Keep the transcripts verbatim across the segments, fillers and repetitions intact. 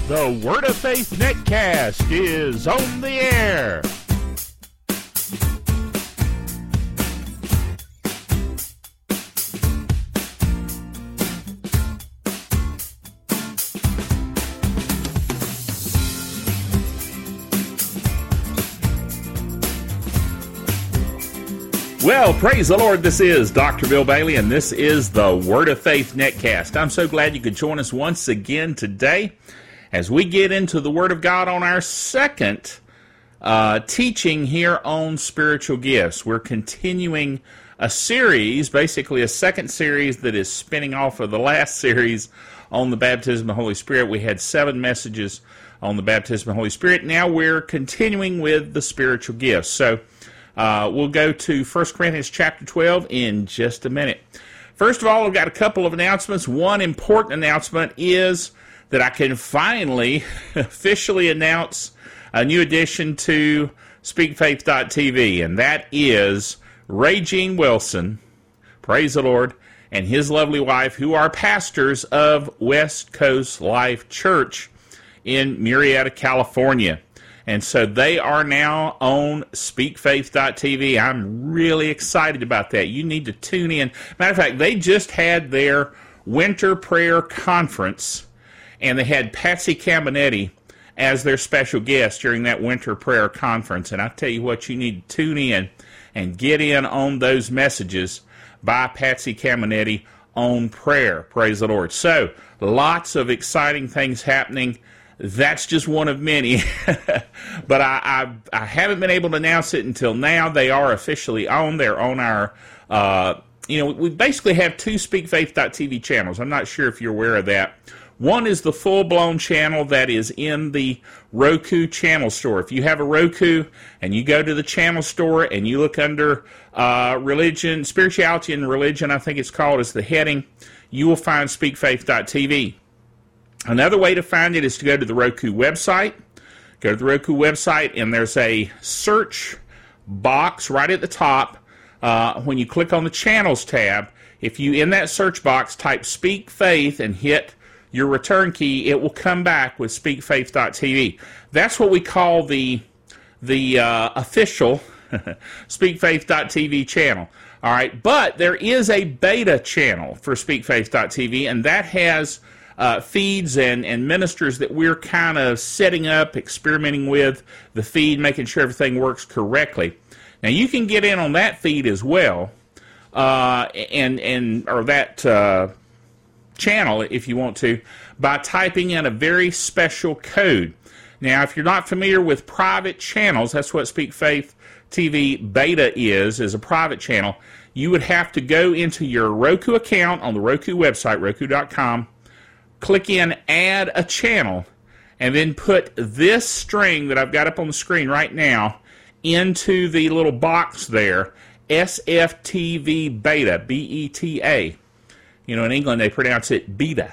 The Word of Faith Netcast is on the air. Well, praise the Lord, this is Doctor Bill Bailey, and this is the Word of Faith Netcast. I'm so glad you could join us once again today as we get into the Word of God on our second uh, teaching here on spiritual gifts. We're continuing a series, basically a second series that is spinning off of the last series on the baptism of the Holy Spirit. We had seven messages on the baptism of the Holy Spirit. Now we're continuing with the spiritual gifts. So uh, we'll go to First Corinthians chapter twelve in just a minute. First of all, I've got a couple of announcements. One important announcement is that I can finally officially announce a new addition to speak faith dot t v, and that is Ray Gene Wilson, praise the Lord, and his lovely wife, who are pastors of West Coast Life Church in Murrieta, California. And so they are now on speak faith dot t v. I'm really excited about that. You need to tune in. Matter of fact, they just had their winter prayer conference, and they had Patsy Caminetti as their special guest during that winter prayer conference. And I tell you what, you need to tune in and get in on those messages by Patsy Caminetti on prayer. Praise the Lord. So, lots of exciting things happening. That's just one of many. But I, I, I haven't been able to announce it until now. They are officially on. They're on our, uh, you know, we basically have two speak faith dot t v channels. I'm not sure if you're aware of that. One is the full-blown channel that is in the Roku channel store. If you have a Roku and you go to the channel store and you look under uh, religion, spirituality and religion, I think it's called, as the heading, you will find speak faith dot t v. Another way to find it is to go to the Roku website. Go to the Roku website, and there's a search box right at the top. Uh, when you click on the Channels tab, if you, in that search box, type Speak Faith and hit your return key, it will come back with speak faith dot t v. That's what we call the the uh, official speak faith dot t v channel. All right, but there is a beta channel for speak faith dot t v, and that has uh, feeds and, and ministers that we're kind of setting up, experimenting with the feed, making sure everything works correctly. Now, you can get in on that feed as well, uh, and and or that Uh, channel, if you want to, by typing in a very special code. Now, if you're not familiar with private channels, that's what Speak Faith T V Beta is, is a private channel. You would have to go into your Roku account on the Roku website, roku dot com, click in Add a Channel, and then put this string that I've got up on the screen right now into the little box there, S F T V Beta, B E T A. You know, in England, they pronounce it beta.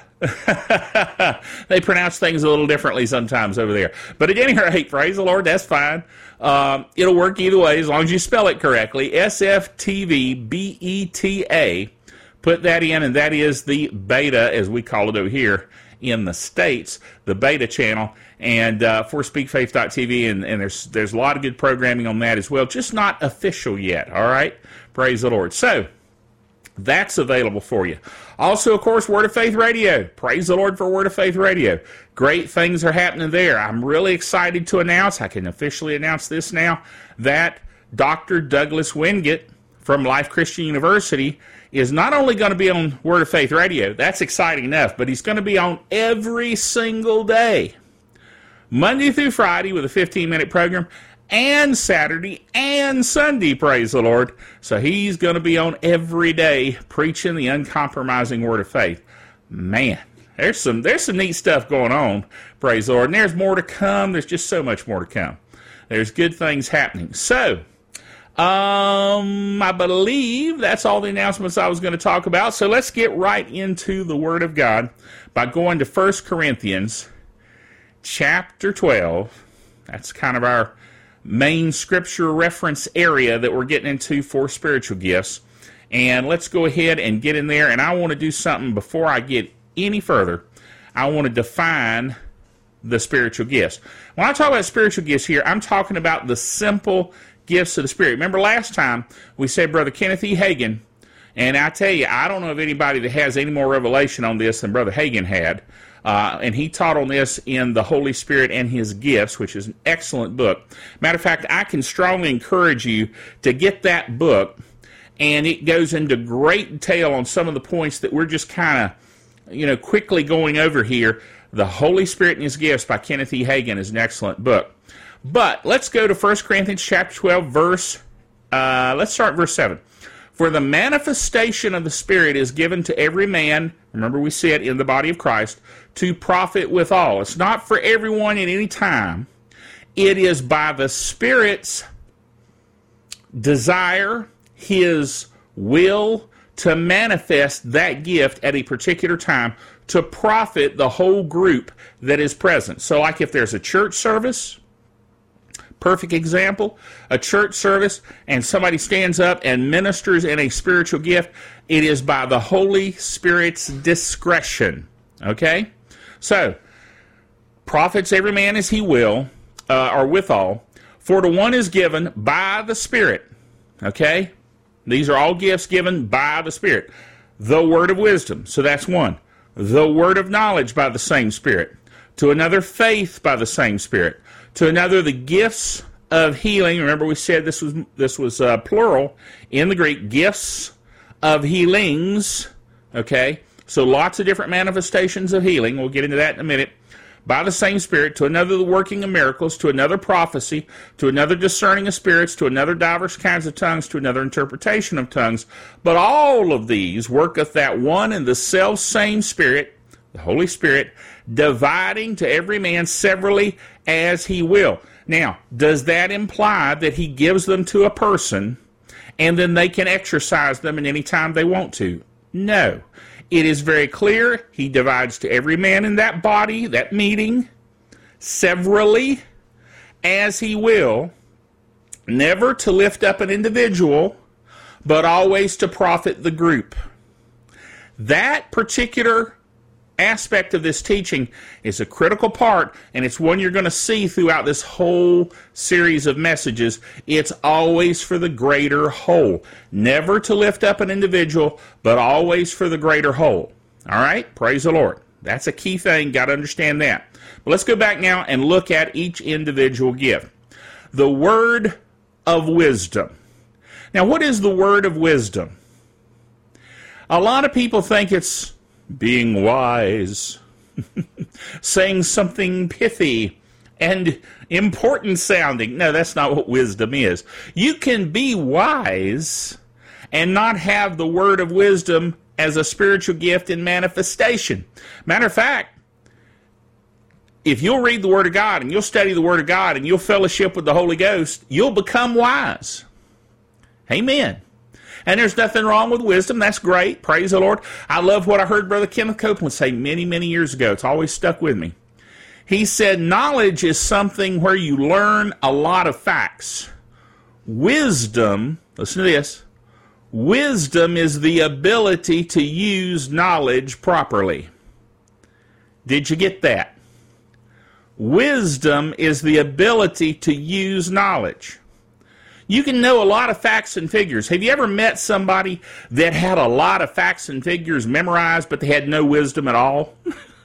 They pronounce things a little differently sometimes over there. But at any rate, praise the Lord, that's fine. Um, it'll work either way as long as you spell it correctly. S F T V B E T A. Put that in, and that is the beta, as we call it over here in the States, the beta channel, and uh, for speak faith dot t v, and, and there's, there's a lot of good programming on that as well, just not official yet, all right? Praise the Lord. So, that's available for you. Also, of course, Word of Faith Radio. Praise the Lord for Word of Faith Radio. Great things are happening there. I'm really excited to announce, I can officially announce this now, that Doctor Douglas Wingate from Life Christian University is not only going to be on Word of Faith Radio, that's exciting enough, but he's going to be on every single day, Monday through Friday with a fifteen-minute program, and Saturday and Sunday, praise the Lord. So he's going to be on every day preaching the uncompromising Word of Faith. Man, there's some there's some neat stuff going on, praise the Lord. And there's more to come. There's just so much more to come. There's good things happening. So, um, I believe that's all the announcements I was going to talk about. So let's get right into the Word of God by going to First Corinthians chapter twelve. That's kind of our main scripture reference area that we're getting into for spiritual gifts. And let's go ahead and get in there. And I want to do something before I get any further. I want to define the spiritual gifts. When I talk about spiritual gifts here, I'm talking about the simple gifts of the Spirit. Remember last time we said Brother Kenneth E. Hagin, and I tell you, I don't know of anybody that has any more revelation on this than Brother Hagin had. Uh, and he taught on this in The Holy Spirit and His Gifts, which is an excellent book. Matter of fact, I can strongly encourage you to get that book, and it goes into great detail on some of the points that we're just kind of, you know, quickly going over here. The Holy Spirit and His Gifts by Kenneth E. Hagin is an excellent book. But let's go to First Corinthians chapter twelve, verse, uh, let's start verse seven. For the manifestation of the Spirit is given to every man, remember we said in the body of Christ, to profit withal. It's not for everyone at any time. It is by the Spirit's desire, His will, to manifest that gift at a particular time to profit the whole group that is present. So like if there's a church service, perfect example, a church service, and somebody stands up and ministers in a spiritual gift, it is by the Holy Spirit's discretion. Okay? So, profits every man as he will, uh, or withal, for to one is given by the Spirit. Okay? These are all gifts given by the Spirit. The word of wisdom, so that's one. The word of knowledge by the same Spirit. To another, faith by the same Spirit. To another, the gifts of healing. Remember we said this was this was uh, plural in the Greek. Gifts of healings. Okay? So lots of different manifestations of healing. We'll get into that in a minute. By the same Spirit. To another, the working of miracles. To another, prophecy. To another, discerning of spirits. To another, divers kinds of tongues. To another, interpretation of tongues. But all of these worketh that one and the self same Spirit, the Holy Spirit, dividing to every man severally as he will. Now, does that imply that he gives them to a person and then they can exercise them at any time they want to? No. It is very clear he divides to every man in that body, that meeting, severally as he will, never to lift up an individual, but always to profit the group. That particular aspect of this teaching is a critical part, and it's one you're going to see throughout this whole series of messages. It's always for the greater whole. Never to lift up an individual, but always for the greater whole. All right? Praise the Lord. That's a key thing. Got to understand that. But let's go back now and look at each individual gift. The word of wisdom. Now, what is the word of wisdom? A lot of people think it's being wise, saying something pithy and important sounding. No, that's not what wisdom is. You can be wise and not have the word of wisdom as a spiritual gift in manifestation. Matter of fact, if you'll read the Word of God and you'll study the Word of God and you'll fellowship with the Holy Ghost, you'll become wise. Amen. And there's nothing wrong with wisdom. That's great. Praise the Lord. I love what I heard Brother Kenneth Copeland say many, many years ago. It's always stuck with me. He said, knowledge is something where you learn a lot of facts. Wisdom, listen to this, wisdom is the ability to use knowledge properly. Did you get that? Wisdom is the ability to use knowledge. You can know a lot of facts and figures. Have you ever met somebody that had a lot of facts and figures memorized, but they had no wisdom at all?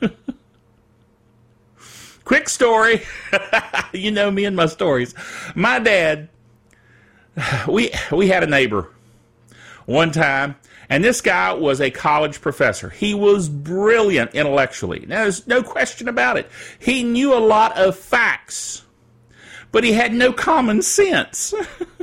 Quick story. You know me and my stories. My dad, we we had a neighbor one time, and this guy was a college professor. He was brilliant intellectually. Now, there's no question about it. He knew a lot of facts, but he had no common sense.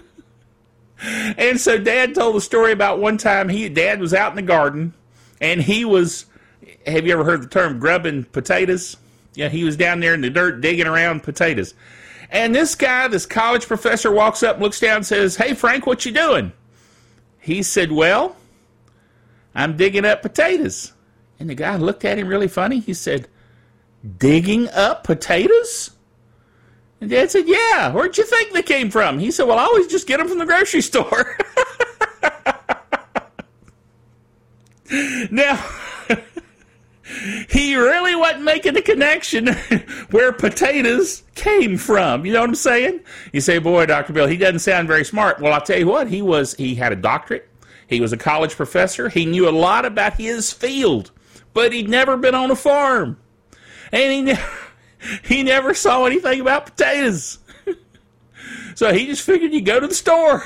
And so Dad told a story about one time he Dad was out in the garden, and he was, have you ever heard the term grubbing potatoes? Yeah, he was down there in the dirt digging around potatoes. And this guy, this college professor, walks up, looks down, and says, "Hey, Frank, what you doing?" He said, "Well, I'm digging up potatoes." And the guy looked at him really funny. He said, "Digging up potatoes?" And Dad said, "Yeah, where'd you think they came from?" He said, "Well, I always just get them from the grocery store." Now, he he really wasn't making the connection where potatoes came from. You know what I'm saying? You say, boy, Doctor Bill, he doesn't sound very smart. Well, I'll tell you what, he was. He had a doctorate. He was a college professor. He knew a lot about his field, but he'd never been on a farm. And he, ne- he never saw anything about potatoes. So he just figured you go to the store.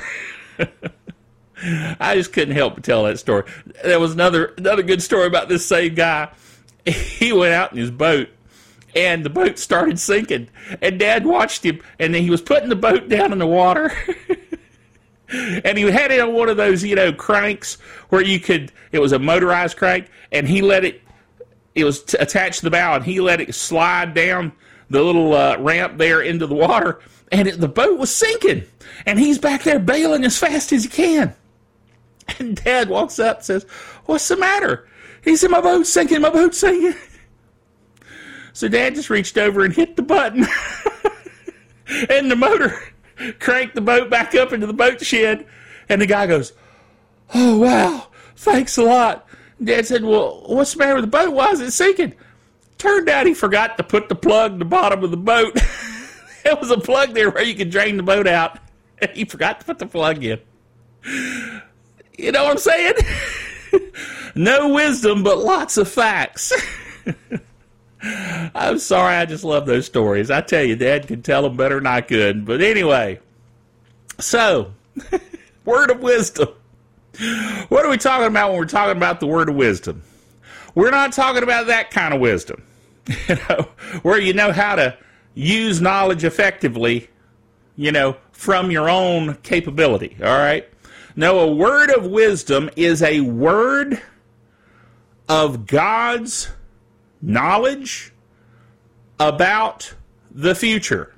I just couldn't help but tell that story. There was another another good story about this same guy. He went out in his boat, and the boat started sinking. And Dad watched him, and then he was putting the boat down in the water. And he had it on one of those, you know, cranks where you could, it was a motorized crank, and he let it, it was t- attached to the bow, and he let it slide down the little uh, ramp there into the water, and it, the boat was sinking. And he's back there bailing as fast as he can. And Dad walks up and says, what's the matter? He said, my boat's sinking, my boat's sinking. So Dad just reached over and hit the button. And the motor cranked the boat back up into the boat shed. And the guy goes, oh, wow, thanks a lot. Dad said, well, what's the matter with the boat? Why is it sinking? Turned out he forgot to put the plug in the bottom of the boat. There was a plug there where you could drain the boat out. He forgot to put the plug in. You know what I'm saying? No wisdom, but lots of facts. I'm sorry, I just love those stories. I tell you, Dad could tell them better than I could. But anyway, so, word of wisdom. What are we talking about when we're talking about the word of wisdom? We're not talking about that kind of wisdom, you know, where you know how to use knowledge effectively, you know, from your own capability, all right? No, a word of wisdom is a word of God's knowledge about the future.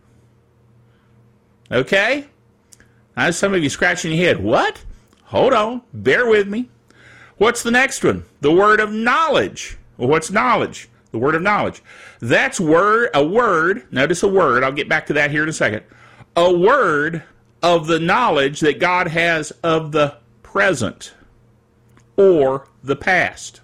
Okay? Now, some of you scratching your head. What? Hold on. Bear with me. What's the next one? The word of knowledge. Well, what's knowledge? The word of knowledge. That's word, a word, notice a word, I'll get back to that here in a second. A word of the knowledge that God has of the present or the past.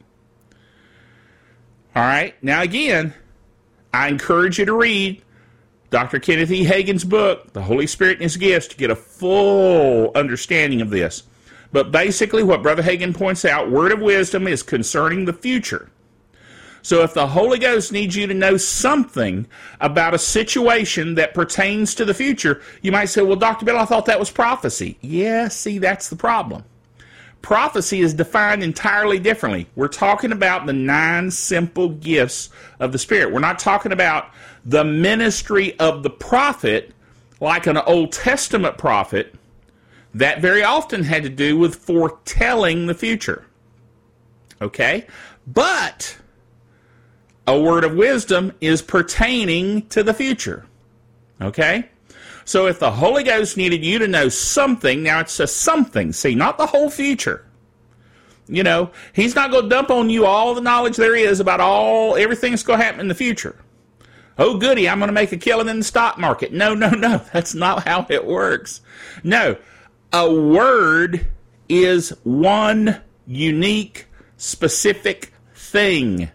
All right, now again, I encourage you to read Doctor Kenneth E. Hagin's book, The Holy Spirit and His Gifts, to get a full understanding of this. But basically what Brother Hagin points out, word of wisdom is concerning the future. So if the Holy Ghost needs you to know something about a situation that pertains to the future, you might say, well, Doctor Bill, I thought that was prophecy. Yeah, see, that's the problem. Prophecy is defined entirely differently. We're talking about the nine simple gifts of the Spirit. We're not talking about the ministry of the prophet like an Old Testament prophet. That very often had to do with foretelling the future. Okay? But a word of wisdom is pertaining to the future. Okay? So if the Holy Ghost needed you to know something, now it's a something. See, not the whole future. You know, He's not going to dump on you all the knowledge there is about all everything that's going to happen in the future. Oh, goody, I'm going to make a killing in the stock market. No, no, no. That's not how it works. No. A word is one unique, specific thing.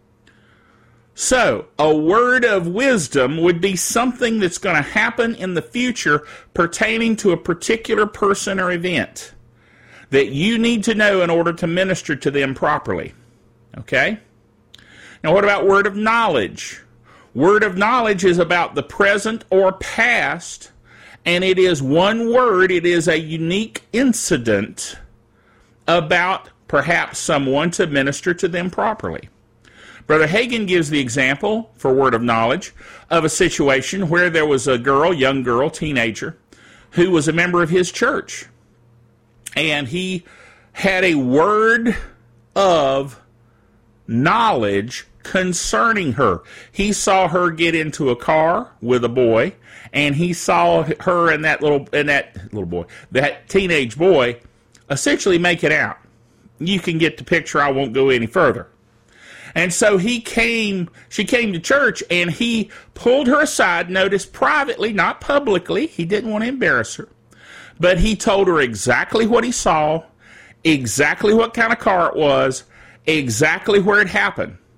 So, a word of wisdom would be something that's going to happen in the future pertaining to a particular person or event that you need to know in order to minister to them properly. Okay? Now, what about word of knowledge? Word of knowledge is about the present or past, and it is one word, it is a unique incident about perhaps someone to minister to them properly. Brother Hagin gives the example, for word of knowledge, of a situation where there was a girl, young girl, teenager, who was a member of his church. And he had a word of knowledge concerning her. He saw her get into a car with a boy, and he saw her and that little and that little boy, that teenage boy, essentially make it out. You can get the picture. I won't go any further. And so he came, she came to church, and he pulled her aside, notice privately, not publicly. He didn't want to embarrass her. But he told her exactly what he saw, exactly what kind of car it was, exactly where it happened.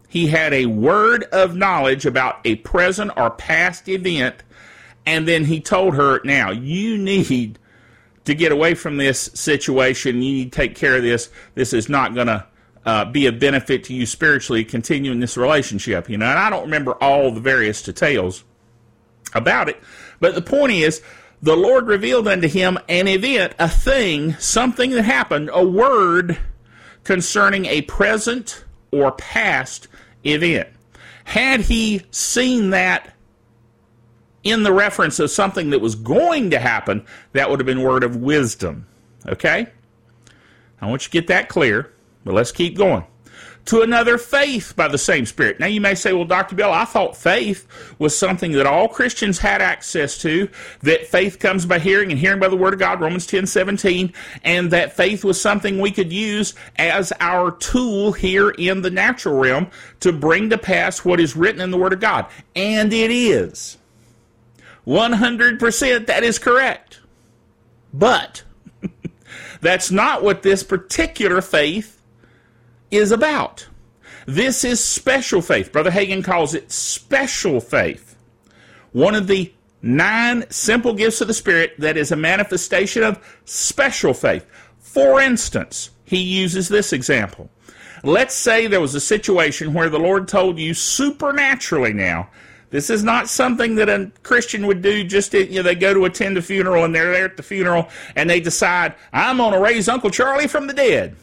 He had a word of knowledge about a present or past event, and then he told her, now, you need to get away from this situation. You need to take care of this. This is not going to uh, be a benefit to you spiritually, continuing this relationship. You know, and I don't remember all the various details about it, but the point is, the Lord revealed unto him an event, a thing, something that happened, a word concerning a present or past event. Had he seen that in the reference of something that was going to happen, that would have been word of wisdom. Okay? I want you to get that clear, but let's keep going. To another, faith by the same Spirit. Now you may say, well, Doctor Bill, I thought faith was something that all Christians had access to, that faith comes by hearing and hearing by the Word of God, Romans ten seventeen, and that faith was something we could use as our tool here in the natural realm to bring to pass what is written in the Word of God. And it is. one hundred percent that is correct. But that's not what this particular faith is about. This is special faith. Brother Hagin calls it special faith. One of the nine simple gifts of the Spirit that is a manifestation of special faith. For instance, he uses this example. Let's say there was a situation where the Lord told you supernaturally now, this is not something that a Christian would do just, to, you know, they go to attend a funeral and they're there at the funeral and they decide, I'm going to raise Uncle Charlie from the dead.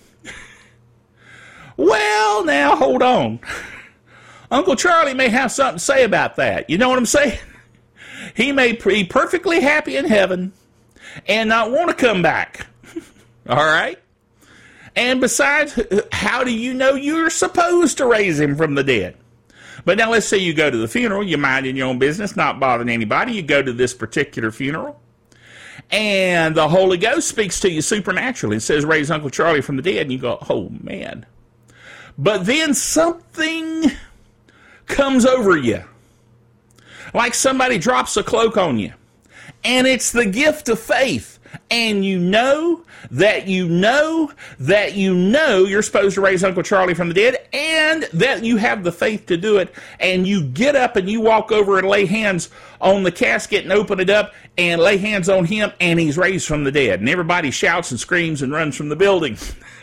Well, now, hold on. Uncle Charlie may have something to say about that. You know what I'm saying? He may be perfectly happy in heaven and not want to come back. All right? And besides, how do you know you're supposed to raise him from the dead? But now let's say you go to the funeral, you're minding your own business, not bothering anybody. You go to this particular funeral, and the Holy Ghost speaks to you supernaturally and says, raise Uncle Charlie from the dead. And you go, oh, man. But then something comes over you. Like somebody drops a cloak on you. And it's the gift of faith. And you know that you know that you know you're supposed to raise Uncle Charlie from the dead, and that you have the faith to do it. And you get up and you walk over and lay hands on the casket and open it up and lay hands on him, and he's raised from the dead. And everybody shouts and screams and runs from the building.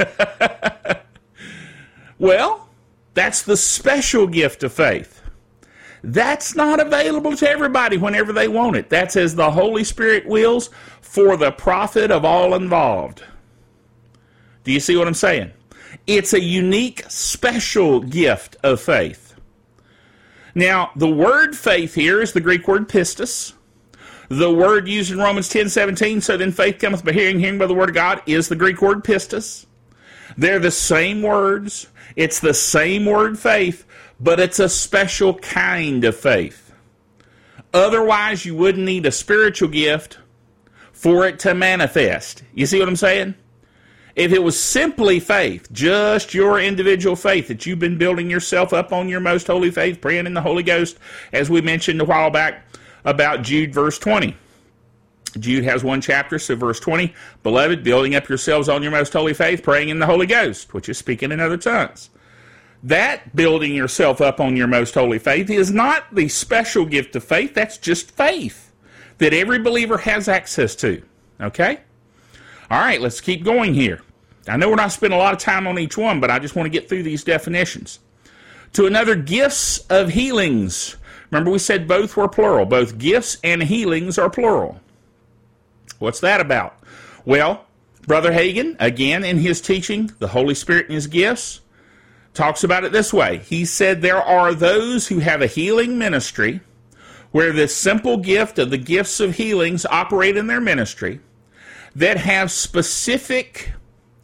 Well, that's the special gift of faith. That's not available to everybody whenever they want it. That's as the Holy Spirit wills for the profit of all involved. Do you see what I'm saying? It's a unique, special gift of faith. Now, the word faith here is the Greek word pistis. The word used in Romans ten seventeen, so then faith cometh by hearing, hearing by the word of God, is the Greek word pistis. They're the same words. It's the same word faith, but it's a special kind of faith. Otherwise, you wouldn't need a spiritual gift for it to manifest. You see what I'm saying? If it was simply faith, just your individual faith, that you've been building yourself up on your most holy faith, praying in the Holy Ghost, as we mentioned a while back about Jude verse twenty. Jude has one chapter, so verse twenty, Beloved, building up yourselves on your most holy faith, praying in the Holy Ghost, which is speaking in other tongues. That building yourself up on your most holy faith is not the special gift of faith. That's just faith that every believer has access to. Okay? All right, let's keep going here. I know we're not spending a lot of time on each one, but I just want to get through these definitions. To another, gifts of healings. Remember we said both were plural. Both gifts and healings are plural. What's that about? Well, Brother Hagin, again in his teaching, the Holy Spirit and his gifts, talks about it this way. He said there are those who have a healing ministry where the simple gift of the gifts of healings operate in their ministry that have specific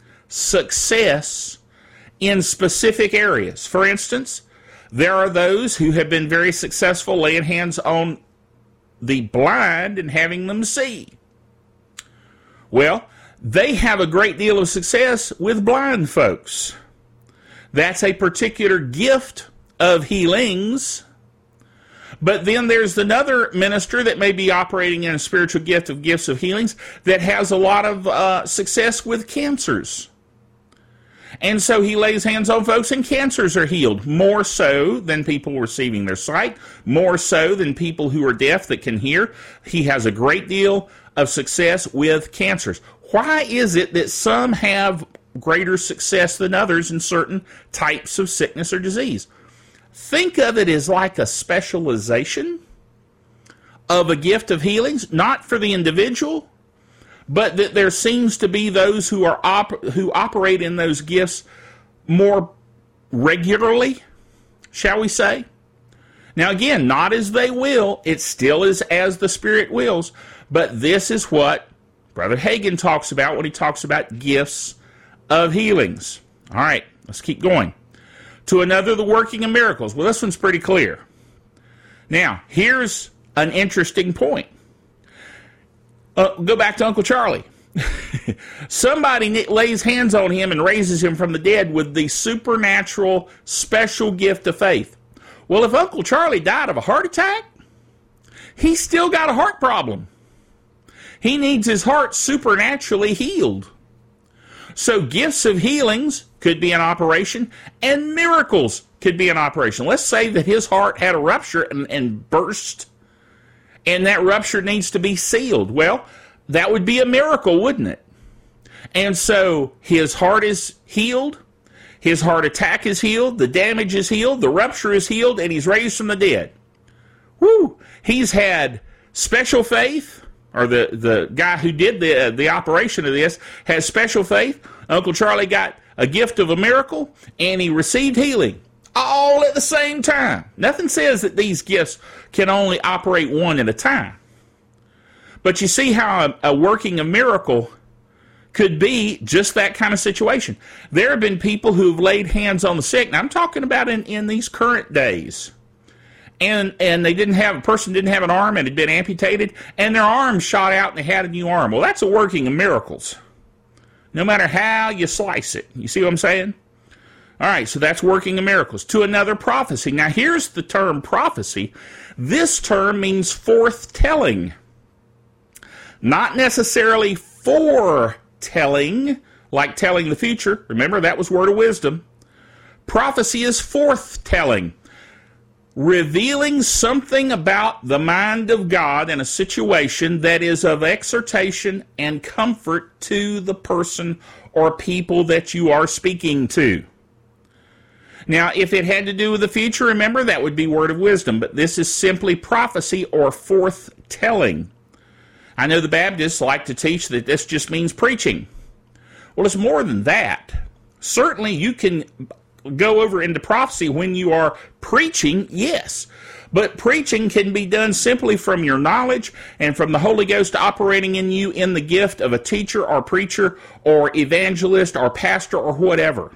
success in specific areas. For instance, there are those who have been very successful laying hands on the blind and having them see. Well, they have a great deal of success with blind folks. That's a particular gift of healings. But then there's another minister that may be operating in a spiritual gift of gifts of healings that has a lot of uh, success with cancers. And so he lays hands on folks and cancers are healed, more so than people receiving their sight, more so than people who are deaf that can hear. He has a great deal of success with cancers. Why is it that some have greater success than others in certain types of sickness or disease? Think of it as like a specialization of a gift of healings, not for the individual, but that there seems to be those who are op- who operate in those gifts more regularly, shall we say? Now again, not as they will, it still is as the Spirit wills, but this is what Brother Hagin talks about when he talks about gifts of healings. All right, let's keep going. To another, the working of miracles. Well, this one's pretty clear. Now, here's an interesting point. Uh, go back to Uncle Charlie. Somebody lays hands on him and raises him from the dead with the supernatural special gift of faith. Well, if Uncle Charlie died of a heart attack, he's still got a heart problem. He needs his heart supernaturally healed. So gifts of healings could be an operation, and miracles could be an operation. Let's say that his heart had a rupture and, and burst, and that rupture needs to be sealed. Well, that would be a miracle, wouldn't it? And so his heart is healed, his heart attack is healed, the damage is healed, the rupture is healed, and he's raised from the dead. Woo! He's had special faith, or the, the guy who did the, uh, the operation of this has special faith. Uncle Charlie got a gift of a miracle, and he received healing, all at the same time. Nothing says that these gifts can only operate one at a time. But you see how a, a working a miracle could be just that kind of situation. There have been people who've laid hands on the sick. Now, I'm talking about in, in these current days. And and they didn't have, a person didn't have an arm and had been amputated, and their arm shot out and they had a new arm. Well, that's a working of miracles, no matter how you slice it. You see what I'm saying? All right, so that's working of miracles. To another, prophecy. Now, here's the term prophecy. This term means forthtelling, not necessarily foretelling, like telling the future. Remember, that was word of wisdom. Prophecy is forthtelling, revealing something about the mind of God in a situation that is of exhortation and comfort to the person or people that you are speaking to. Now, if it had to do with the future, remember, that would be word of wisdom, but this is simply prophecy or forthtelling. I know the Baptists like to teach that this just means preaching. Well, it's more than that. Certainly, you can go over into prophecy when you are preaching, yes. But preaching can be done simply from your knowledge and from the Holy Ghost operating in you in the gift of a teacher or preacher or evangelist or pastor or whatever.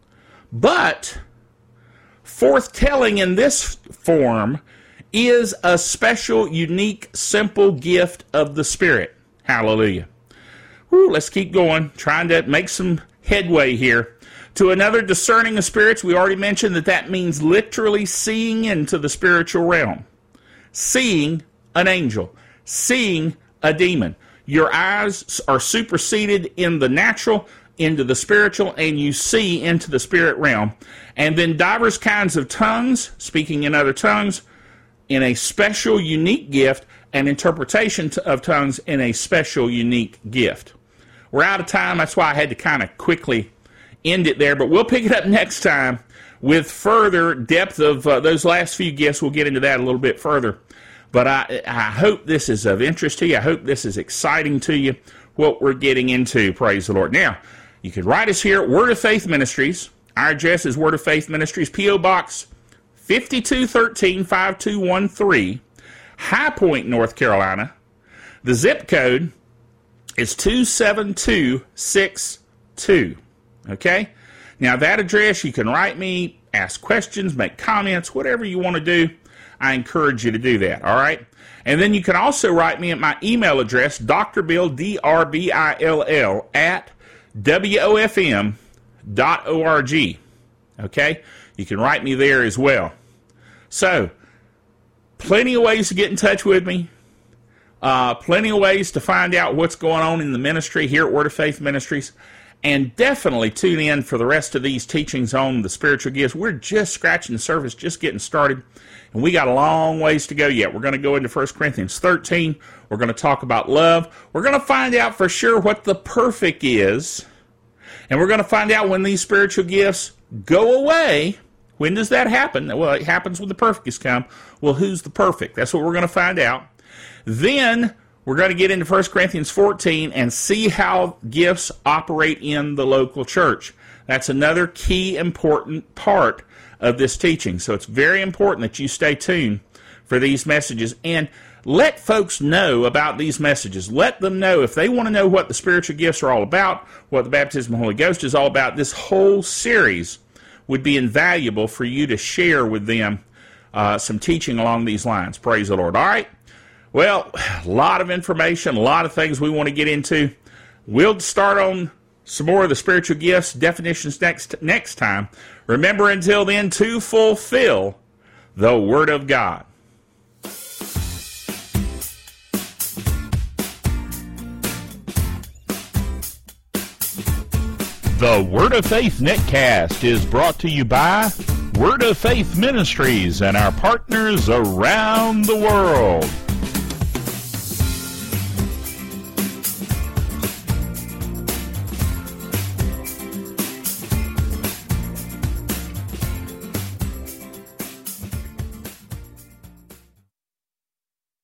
But forthtelling in this form is a special, unique, simple gift of the Spirit. Hallelujah. Woo, let's keep going, trying to make some headway here. To another, discerning of spirits. We already mentioned that that means literally seeing into the spiritual realm. Seeing an angel. Seeing a demon. Your eyes are superseded in the natural into the spiritual, and you see into the spirit realm. And then divers kinds of tongues, speaking in other tongues, in a special, unique gift, and interpretation of tongues in a special, unique gift. We're out of time. That's why I had to kind of quickly end it there, but we'll pick it up next time with further depth of uh, those last few gifts. We'll get into that a little bit further. But I, I hope this is of interest to you. I hope this is exciting to you, what we're getting into. Praise the Lord. Now, you can write us here at Word of Faith Ministries. Our address is Word of Faith Ministries, P O Box fifty-two thirteen, five two one three, High Point, North Carolina. The zip code is two seven two six two. Okay? Now, that address, you can write me, ask questions, make comments, whatever you want to do. I encourage you to do that, all right? And then you can also write me at my email address, Doctor Bill, D R B I L L, at W O F M dot org. Okay? You can write me there as well. So, plenty of ways to get in touch with me. Uh, plenty of ways to find out what's going on in the ministry here at Word of Faith Ministries. And definitely tune in for the rest of these teachings on the spiritual gifts. We're just scratching the surface, just getting started. And we got a long ways to go yet. We're going to go into First Corinthians thirteen. We're going to talk about love. We're going to find out for sure what the perfect is. And we're going to find out when these spiritual gifts go away. When does that happen? Well, it happens when the perfect has come. Well, who's the perfect? That's what we're going to find out. Then we're going to get into First Corinthians fourteen and see how gifts operate in the local church. That's another key important part of this teaching. So it's very important that you stay tuned for these messages and let folks know about these messages. Let them know if they want to know what the spiritual gifts are all about, what the baptism of the Holy Ghost is all about. This whole series would be invaluable for you to share with them uh, some teaching along these lines. Praise the Lord. All right. Well, a lot of information, a lot of things we want to get into. We'll start on some more of the spiritual gifts definitions next next time. Remember, until then, to fulfill the Word of God. The Word of Faith Netcast is brought to you by Word of Faith Ministries and our partners around the world.